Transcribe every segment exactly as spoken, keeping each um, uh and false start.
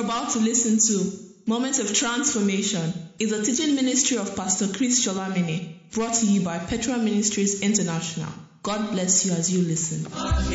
about to listen to Moment of Transformation is a teaching ministry of Pastor Chris Sholamini, brought to you by Petra Ministries International. God bless you as you listen.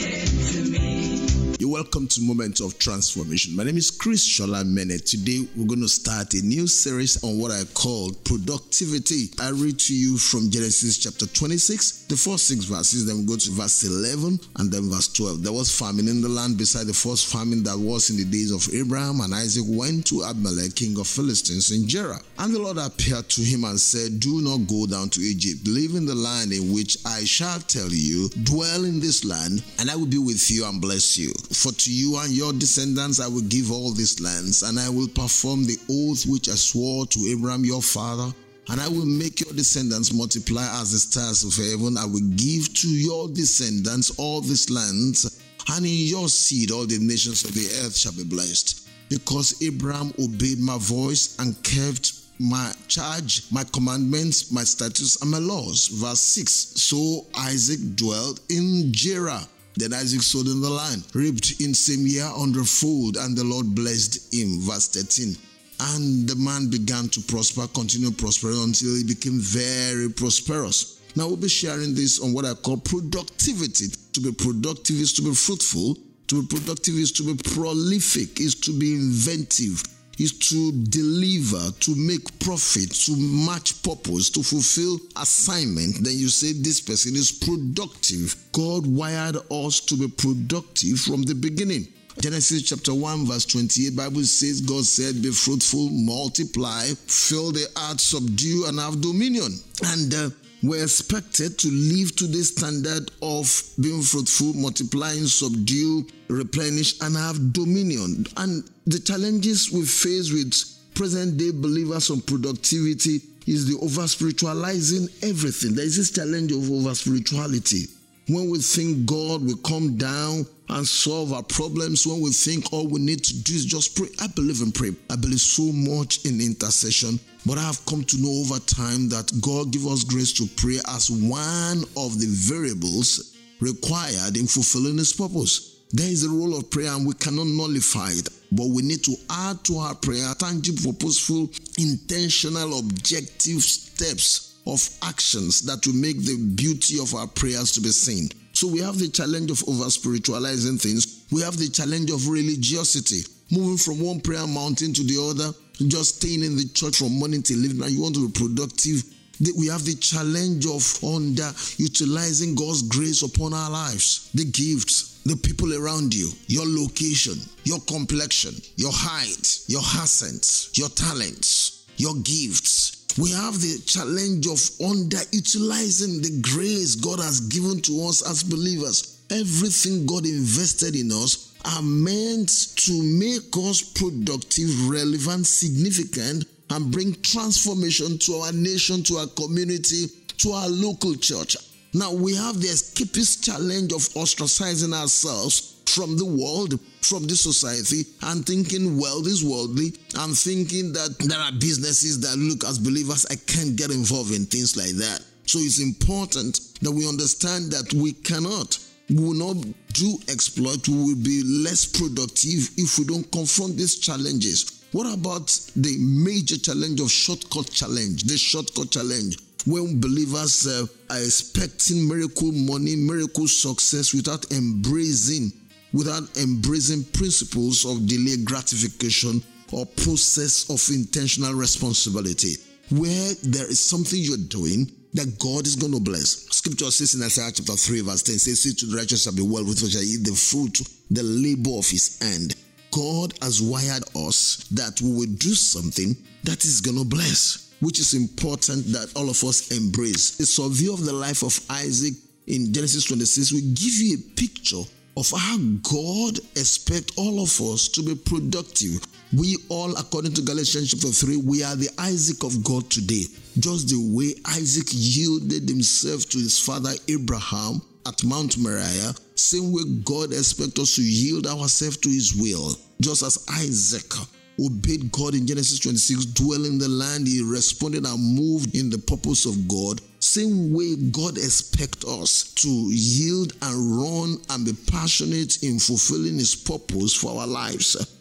You're welcome to Moment of Transformation. My name is Chris Sholamini. Today we're going to start a new series on what I call productivity. I read to you from Genesis chapter twenty-six, the first six verses, then we go to verse eleven and then verse twelve. There was famine in the land beside the first famine that was in the days of Abraham, and Isaac went to Abimelech, king of Philistines, in Gerar. And the Lord appeared to him and said, "Do not go down to Egypt. Live in the land in which I shall tell you. Dwell in this land, and I will be with you and bless you. For to you and your descendants I will give all these lands, and I will perform the oath which I swore to Abraham your father, and I will make your descendants multiply as the stars of heaven. I will give to your descendants all these lands, and in your seed all the nations of the earth shall be blessed. Because Abraham obeyed my voice and kept my charge, my commandments, my statutes, and my laws." Verse six, "So Isaac dwelt in Gerar. Then Isaac sowed in the land, reaped in same year hundredfold, and the Lord blessed him." Verse thirteen, "And the man began to prosper, continued prospering until he became very prosperous." Now we'll be sharing this on what I call productivity. To be productive is to be fruitful. To be productive is to be prolific, is to be inventive, is to deliver, to make profit, to match purpose, to fulfill assignment. Then you say this person is productive. God wired us to be productive from the beginning. Genesis chapter one verse twenty-eight, Bible says, God said, "Be fruitful, multiply, fill the earth, subdue, and have dominion." And uh, we're expected to live to the standard of being fruitful, multiplying, subdue, replenish, and have dominion. And the challenges we face with present-day believers on productivity is the over-spiritualizing everything. There is this challenge of over-spirituality. When we think God will come down and solve our problems, when we think all we need to do is just pray. I believe in prayer. I believe so much in intercession. But I have come to know over time that God gives us grace to pray as one of the variables required in fulfilling His purpose. There is a role of prayer and we cannot nullify it. But we need to add to our prayer tangible, purposeful, intentional, objective steps of actions that will make the beauty of our prayers to be seen. So we have the challenge of over-spiritualizing things. We have the challenge of religiosity, moving from one prayer mountain to the other, just staying in the church from morning till evening. Now you want to be productive. We have the challenge of underutilizing God's grace upon our lives, the gifts, the people around you, your location, your complexion, your height, your accents, your talents, your gifts. We have the challenge of underutilizing the grace God has given to us as believers. Everything God invested in us are meant to make us productive, relevant, significant, and bring transformation to our nation, to our community, to our local church. Now we have the escapist challenge of ostracizing ourselves from the world, from the society, and thinking wealth is worldly, and thinking that there are businesses that look, as believers, I can't get involved in things like that. So it's important that we understand that we cannot, we will not do exploit, we will be less productive if we don't confront these challenges. What about the major challenge of shortcut challenge, the shortcut challenge? When believers uh, are expecting miracle money, miracle success without embracing without embracing principles of delayed gratification or process of intentional responsibility, where there is something you're doing that God is going to bless. Scripture says in Isaiah chapter three verse ten, says, "See to the righteous shall be well, with which shall eat the fruit, the labor of his hand." God has wired us that we will do something that is going to bless, which is important that all of us embrace. A survey of the life of Isaac in Genesis twenty-six will give you a picture of how God expects all of us to be productive. We all, according to Galatians chapter three, we are the Isaac of God today. Just the way Isaac yielded himself to his father Abraham at Mount Moriah, same way God expects us to yield ourselves to his will. Just as Isaac obeyed God in Genesis twenty-six, dwell in the land, he responded and moved in the purpose of God. Same way God expects us to yield and run and be passionate in fulfilling his purpose for our lives.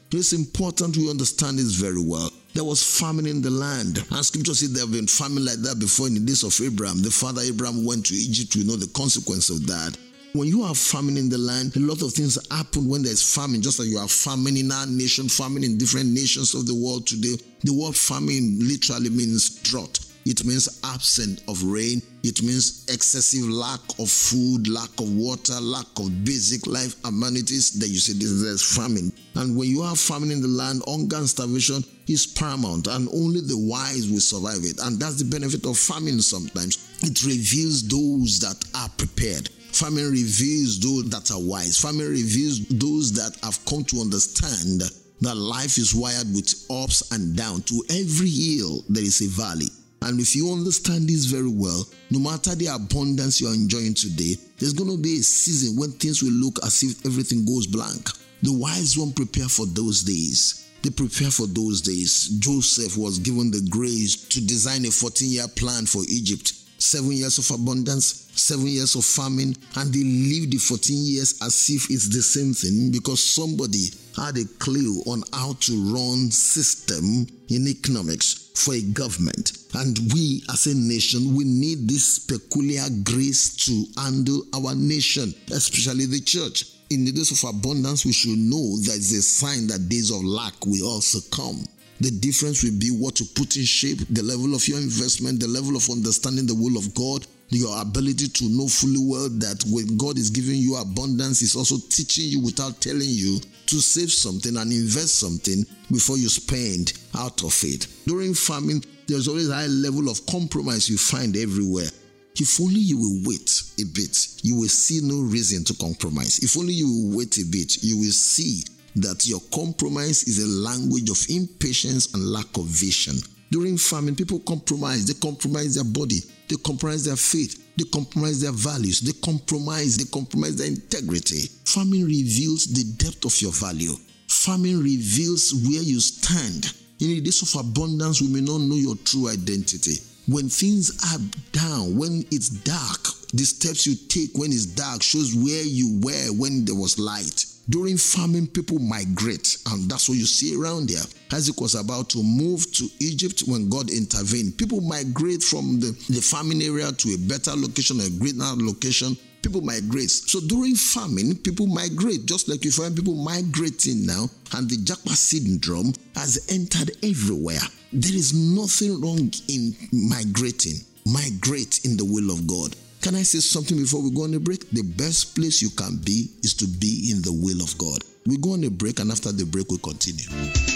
It's important we understand this very well. There was famine in the land. And scripture said there have been famine like that before in the days of Abraham. The father Abraham went to Egypt. We know the consequence of that. When you have famine in the land, a lot of things happen when there's famine, just like you have famine in our nation, famine in different nations of the world today. The word famine literally means drought. It means absence of rain. It means excessive lack of food, lack of water, lack of basic life amenities. Then you say there's famine. And when you have famine in the land, hunger and starvation is paramount, and only the wise will survive it. And that's the benefit of famine sometimes. It reveals those that are prepared. Famine reveals those that are wise. Famine reveals those that have come to understand that life is wired with ups and downs. To every hill, there is a valley. And if you understand this very well, no matter the abundance you are enjoying today, there's going to be a season when things will look as if everything goes blank. The wise won't prepare for those days. They prepare for those days. Joseph was given the grace to design a fourteen-year plan for Egypt. Seven years of abundance, seven years of famine, and they lived the fourteen years as if it's the same thing because somebody had a clue on how to run system in economics for a government. And we as a nation, we need this peculiar grace to handle our nation, especially the church. In the days of abundance, we should know that it's a sign that days of lack will also come. The difference will be what you put in shape, the level of your investment, the level of understanding the will of God, your ability to know fully well that when God is giving you abundance, He's also teaching you without telling you to save something and invest something before you spend out of it. During famine, there's always a high level of compromise you find everywhere. If only you will wait a bit, you will see no reason to compromise. If only you will wait a bit, you will see that your compromise is a language of impatience and lack of vision. During famine, people compromise. They compromise their body. They compromise their faith. They compromise their values. They compromise. They compromise their integrity. Famine reveals the depth of your value. Famine reveals where you stand. In the days of abundance, we may not know your true identity. When things are down, when it's dark, the steps you take when it's dark shows where you were when there was light. During famine, people migrate, and that's what you see around there. Isaac was about to move to Egypt when God intervened. People migrate from the, the famine area to a better location, a greater location. People migrate. So during famine, people migrate, just like you find people migrating now, and the Japa syndrome has entered everywhere. There is nothing wrong in migrating. Migrate in the will of God. Can I say something before we go on a break? The best place you can be is to be in the will of God. We go on a break, and after the break, we continue.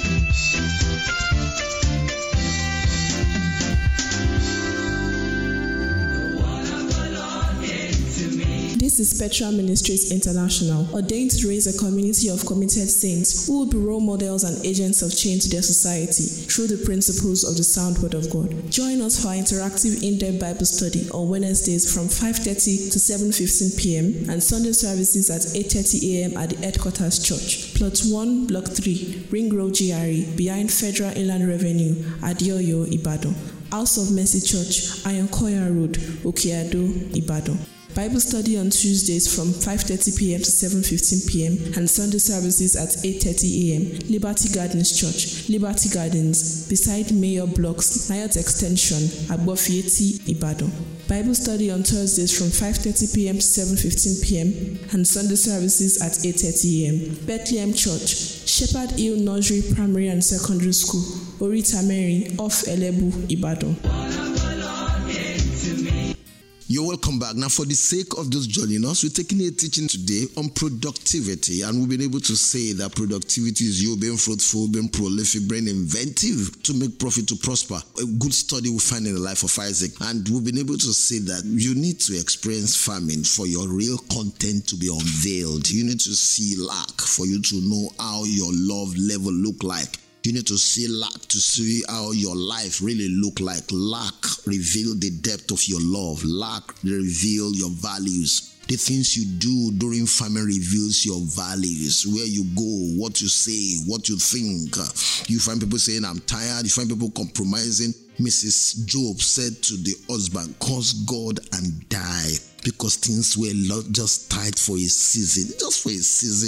This is Petra Ministries International, ordained to raise a community of committed saints who will be role models and agents of change to their society through the principles of the sound word of God. Join us for our interactive in-depth Bible study on Wednesdays from five thirty to seven fifteen p.m. and Sunday services at eight thirty a.m. at the Headquarters Church, Plot one, Block three, Ring Road G R E, behind Federal Inland Revenue, Adioyo, Ibadan. House of Mercy Church, Ayonkoya Road, Okeado, Ibadan. Bible study on Tuesdays from five thirty p.m. to seven fifteen p.m. and Sunday services at eight thirty a.m. Liberty Gardens Church, Liberty Gardens, beside Mayor Blocks, Nayot Extension, Agbofieti, Ibadan. Bible study on Thursdays from five thirty p.m. to seven fifteen p.m. and Sunday services at eight thirty a.m. Bethlehem Church, Shepherd Hill Nursery Primary and Secondary School, Orita Mary, off Elebu, Ibadan. You're welcome back. Now, for the sake of those joining us, we're taking a teaching today on productivity, and we've been able to say that productivity is you being fruitful, being prolific, being inventive to make profit, to prosper. A good study we find in the life of Isaac, and we've been able to say that you need to experience famine for your real content to be unveiled. You need to see lack for you to know how your love level look like. You need to see lack to see how your life really look like. Lack reveal the depth of your love. Lack reveal your values. The things you do during famine reveals your values. Where you go, what you say, what you think. You find people saying, I'm tired. You find people compromising. Missus Job said to the husband, curse God and die. Because things were not just tight for a season. Just for a season.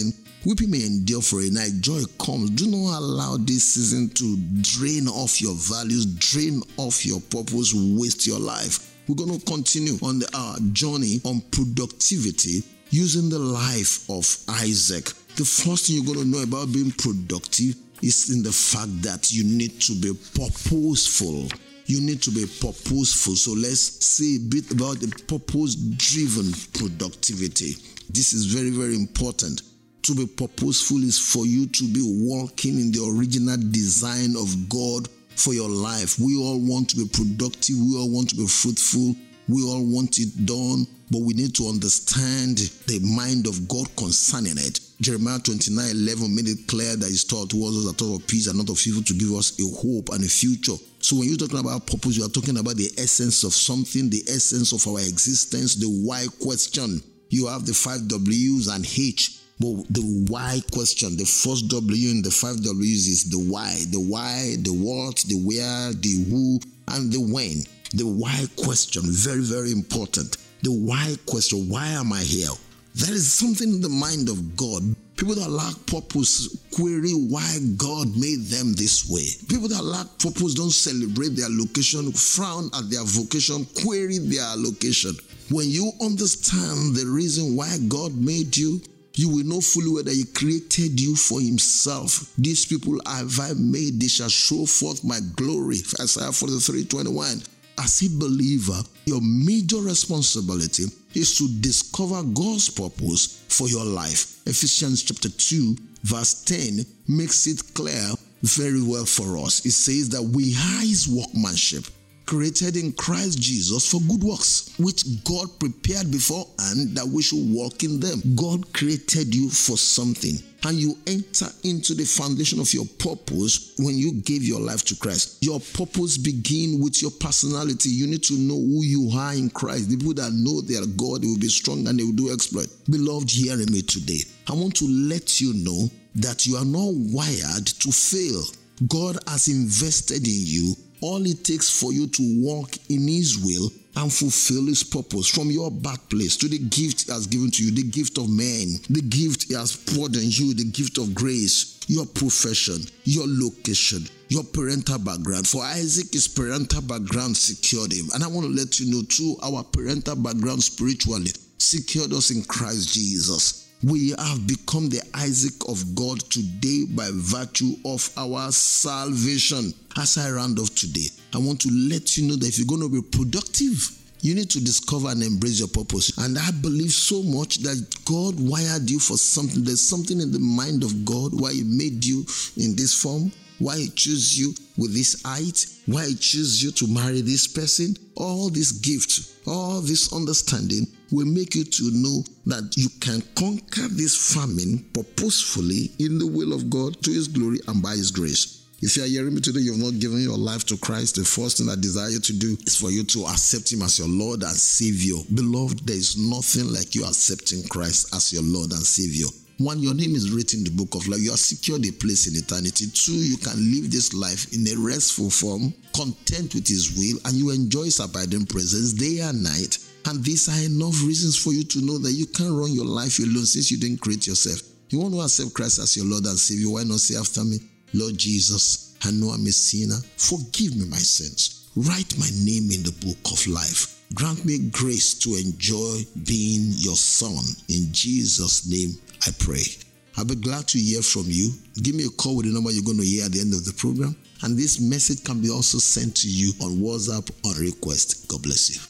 Weeping may endure for a night, joy comes. Do not allow this season to drain off your values, drain off your purpose, waste your life. We're going to continue on the, our journey on productivity using the life of Isaac. The first thing you're going to know about being productive is in the fact that you need to be purposeful. You need to be purposeful. So let's say a bit about the purpose-driven productivity. This is very, very important. To be purposeful is for you to be walking in the original design of God for your life. We all want to be productive. We all want to be fruitful. We all want it done, but we need to understand the mind of God concerning it. Jeremiah twenty-nine eleven made it clear that his thought towards us are thought of peace and not of evil, to give us a hope and a future. So when you're talking about purpose, you are talking about the essence of something, the essence of our existence, the why question. You have the five W's and H. But the why question, the first W in the five W's is the why. The why, the what, the where, the who, and the when. The why question, very, very important. The why question, why am I here? There is something in the mind of God. People that lack purpose query why God made them this way. People that lack purpose don't celebrate their location, frown at their vocation, query their location. When you understand the reason why God made you, you will know fully well that He created you for Himself. These people have I made, they shall show forth my glory. Isaiah forty-three twenty-one. As a believer, your major responsibility is to discover God's purpose for your life. Ephesians chapter two, verse ten makes it clear very well for us. It says that we are His workmanship, created in Christ Jesus for good works, which God prepared beforehand that we should walk in them. God created you for something, and you enter into the foundation of your purpose when you gave your life to Christ. Your purpose begins with your personality. You need to know who you are in Christ. The people that know their God, they will be strong and they will do exploit. Beloved, hearing me today, I want to let you know that you are not wired to fail. God has invested in you. All it takes for you to walk in His will and fulfill His purpose, from your birthplace to the gift He has given to you, the gift of man, the gift He has poured on you, the gift of grace, your profession, your location, your parental background. For Isaac, his parental background secured him. And I want to let you know too, our parental background spiritually secured us in Christ Jesus. We have become the Isaac of God today by virtue of our salvation. As I round off today, I want to let you know that if you're going to be productive, you need to discover and embrace your purpose. And I believe so much that God wired you for something. There's something in the mind of God why He made you in this form, why He chose you with this height, why He chose you to marry this person. All these gifts, all this understanding will make you to know that you can conquer this famine purposefully in the will of God, to His glory and by His grace. If you are hearing me today, you have not given your life to Christ, the first thing I desire you to do is for you to accept Him as your Lord and Savior. Beloved, there is nothing like you accepting Christ as your Lord and Savior. One, your name is written in the book of life. You are secured a place in eternity. Two, you can live this life in a restful form, content with His will, and you enjoy His abiding presence day and night. And these are enough reasons for you to know that you can't run your life alone since you didn't create yourself. You want to accept Christ as your Lord and Savior, why not say after me, Lord Jesus, I know I'm a sinner. Forgive me my sins. Write my name in the book of life. Grant me grace to enjoy being your son. In Jesus' name I pray. I'll be glad to hear from you. Give me a call with the number you're going to hear at the end of the program. And this message can be also sent to you on WhatsApp on request. God bless you.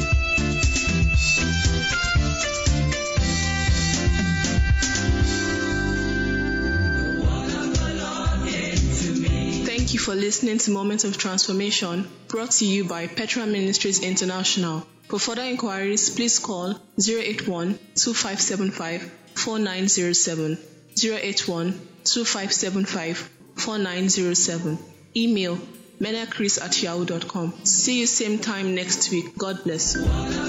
Thank you for listening to Moments of Transformation, brought to you by Petra Ministries International. For further inquiries, please call zero eight one, two five seven five, four nine zero seven, zero eight one, two five seven five, four nine zero seven. Email menachris at yahoo dot com. See you same time next week. God bless you.